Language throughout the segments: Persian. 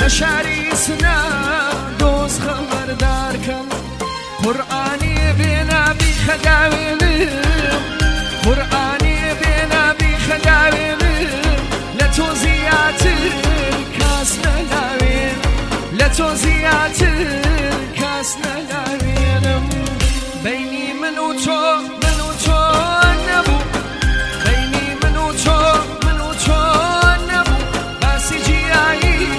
شریسنا دوز خبردار کن قرآنی بینا بی خداویلم قرآنی بینا بی خداویلم لتو زیاتر کاس نلاوین لتو زیاتر کاس نلاوینم بینی من و تو نبو بینی من و تو نبو باسی جیایی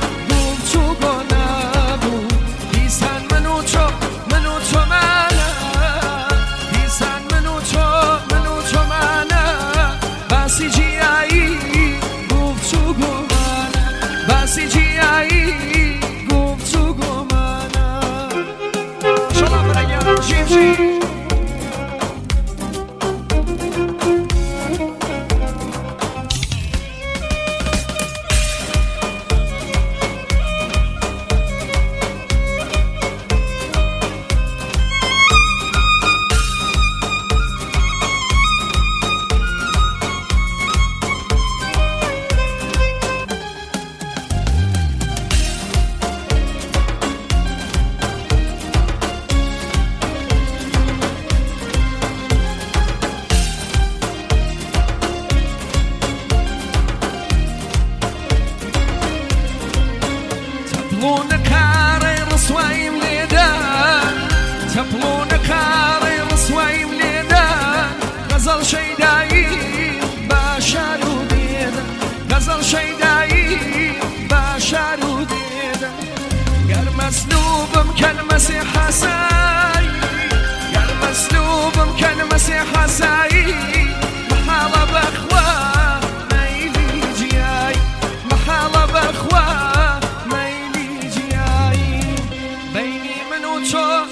تبلون كاري رسواي مليدا غزل شيداي باشارو ديدا غزل شيداي باشارو ديدا قال مسلوب مكلمسي حساي قال مسلوب مكلمسي حساي محالة بأخوة ميلي جياي محالة بأخوة ميلي جياي بيني من وجوه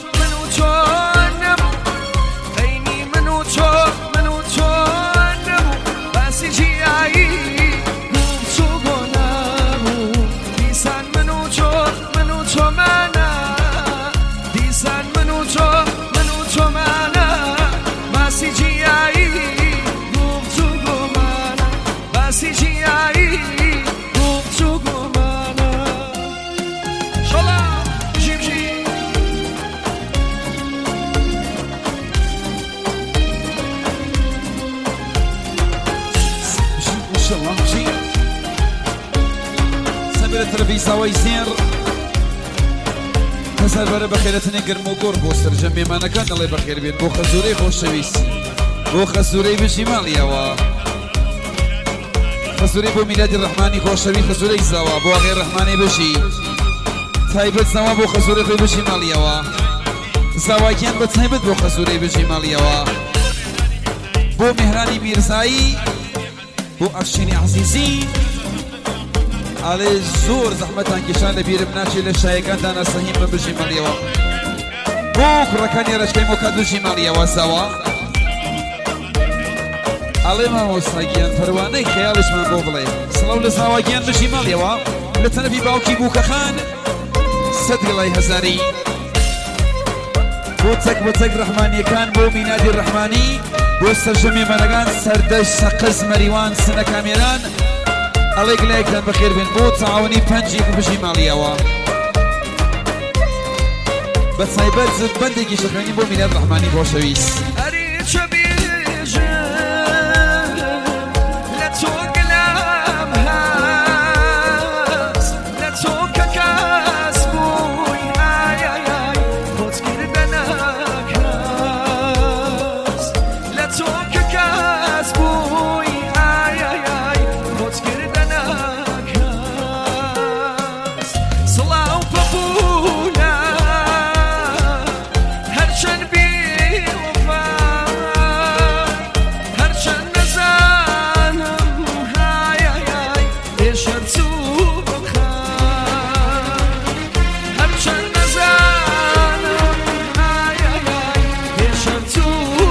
بيني من وجوه باسي جياي قوم سوقونامو ديسان من وجوه مانا ديسان من وجوه مانا باسي جياي قوم سوقومانا باسي جياي قوم سوقومانا شلا جيب جيب سبيل الترفيزة ويسير تسال برا بخيرتني قرمو قربوس ترجمي ما نكان الله بخير بين بو خزوري خوش شويس بو خزوري بشمال يوا خزوري بو ميلاد الرحماني خوش شوي خزوري زوا بو غير الرحماني بشي تايبت زوا بو خزوري خوي بشمال يوا زوا كان بتايبت بو خزوري بشمال يوا بو مهراني ميرزاي بو افشيني عزيزي على زور زحمتان كشان لبير بناشي للشايقان دانا صهيم ببجي ماليوا بوك ركاني رشكي موكادو جي ماليوا سوا على ما هو سايقيان فرواني خيالش من بوغلي سلو لساواقيان بجي ماليوا لتنبي باوكي بوكا خان صدق الله هزاري بوتك رحماني كان بو مينادي الرحماني بو سرجمي منقان سردش سقز مريوان سنة كاميران الله يقليك لان بخير بين بو تعاوني بانجي بجي ماليوا بس هايبات زد بندقي شخراني بو ميناد الرحماني بو شويس أريد شبيجة لا توق لامهاس لا توق كاس بوي آي آي آي خود كردنا كاس لا توق كاس بوي آي آي آي خود كردنا كاس صلاة وبابونا هرشن بي وفاي هرشن نزانم هاي هاي هاي يشرتو بخاي هرشن نزانم هاي هاي هاي يشرتو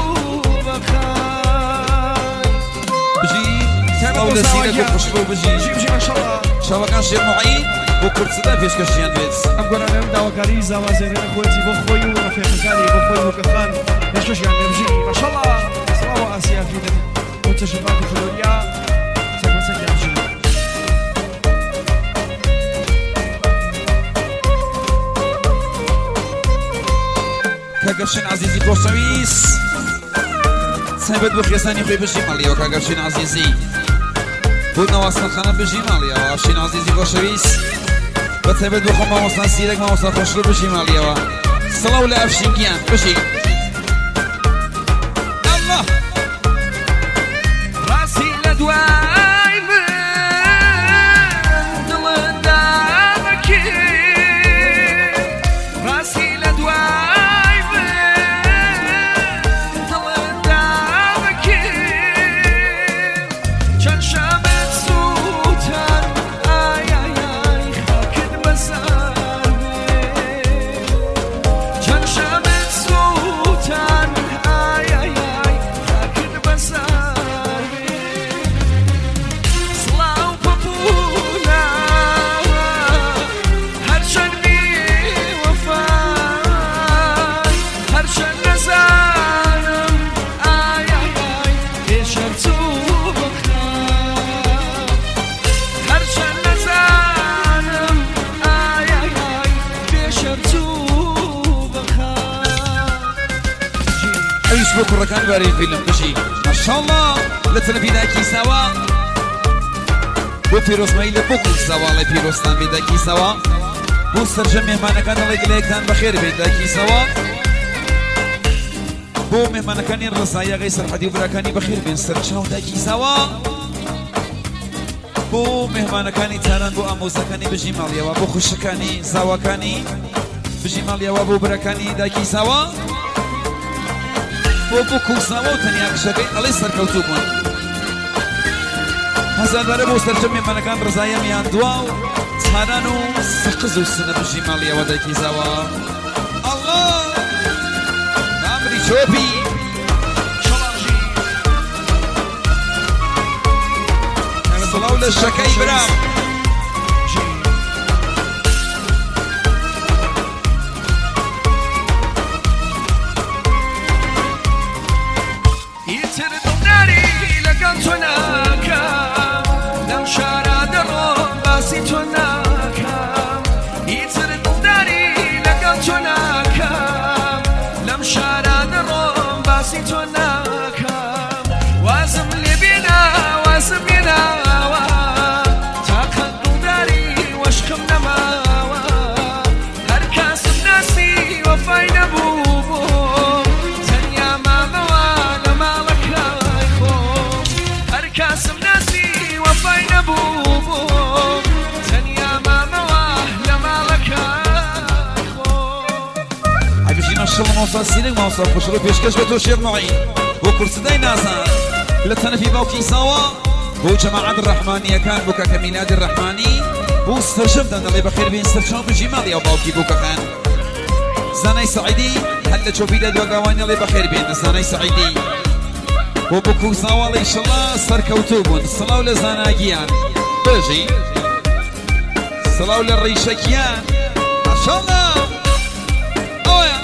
بخاي بجي صلاة لسينك وخشبو بجي جي ما شاء الله شاوا كان شيخ معين بو كرسدا فيش كشيان بيت ام قرا نم داوكاري زوازير اخوتي بخوي ورفيقاني بخوي وكفان ايش يعني بجي ما شاء الله صلاة اسيا في منتشرات فلوريا سكن يمشي كاغرشين عزيزي خوشويس سايبت بخيساني خوي بجي ماليوا كاغرشين عزيزي بودنا واصل خانه بجي ماليوا افشين عزيزي خوشويس بتسايبت بخو ما وصل سيرك ما وصل خوشلو بجي ماليوا صلاة ولا افشين كيان بجي الله راسي لدواي من دل دامك راسي لدواي من دل دامك كان شامت سوتان آي آي آي خاكد مساري كان شامت سوتان آي آي آي خاكد مساري صلاة وبابونا هرشن بي وفاي هرشن نزارم آي آي آي بيشرتو بخار هرشن نزارم آي آي آي بيشرتو بخار ايش بكره كان باري الفيلم بجي ما شاء الله لتنبي داكي سوا وفيروس مايل بكل سوا لفيروس تنبي داكي سوا بو سرجم مهمان كان الله يقليك كان بخير بيت داكي سوا بو مهمان كان الرصايا غيسر حدي وبراكاني بخير بين سرشاو داكي سوا بو مهمان كان تاران بو اموزا كاني بجي ماليا وبو خوشكاني سوا كاني بجي ماليا وبو براكاني داكي سوا بو كوساوا تنيا كشكي الله سركوتوكم هذا ضربوا سرجم من كان رزايا ميان دواو تارانو سقزو سنة بجي ماليا وداكي سوا الله نامري شوبي صلاة للشكاي برام يتردم ناري لقد هناك لم شارع درهم باسي هناك يتردم ناري لقد هناك لم شارع درهم باسي هناك وازم لي بينا وازم بينا تاخذ داري واشخم نماوى هركاس بناسي وفاين بوبو تنيا ما موانا مالك يخوف هركاس بناسي وفاين بوبو تنيا ما موانا مالك يخوف هاي بجي ما شاء الله موصل سينك موصل خشرو بيشكش بتوشير معي وكرسداي ناسا لتنا في باوكي سوا بو جماعة الرحمانية كان بوكا كميلاد الرحماني بو استرشمت أن الله بخير بين استرشام بجمالي أو باوكي بوكا خان زاني سعيدي هلا تشوفي لاد وقواني الله بخير بين زاني سعيدي وبوكو سوا إن شاء الله سركوتوبون صلاة لزاناقيان بجي صلاة للريشكيان ما شاء الله أويا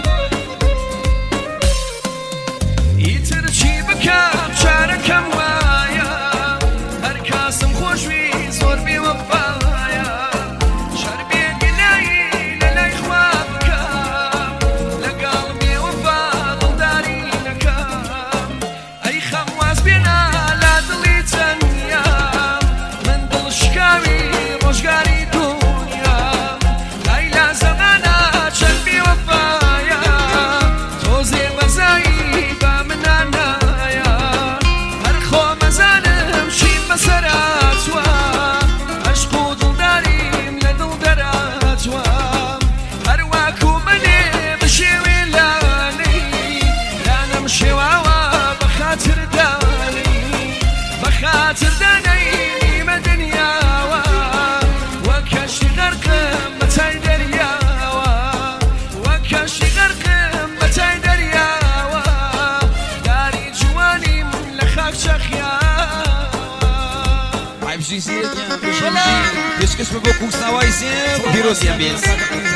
يترشي بكام شاركم وايا هركاسم خوشوي زور بي وفايا شربي قلاي للاي خوابكام لقلبي وفاضل داري لكام اي خواز بينا لا دلي تنيا من دل شكاوي مشقاري دنيا اي لا زمانا شربي وفايا توزي بزاي بامن عنايا هرخو مزانم شي مسراتوا عشقو دل داريم لدل دراتوا هرواكو مني مشي ويلاني لا نمشي واوا بخاطر داني مدنياوا وكشي غرقم متاي درياوا وكشي غرقم متاي درياوا داري جواني من لخاك شخيا هاي بجي سيرك يا بجي يشكش بوكو سوا يسير وفيروس يا بيس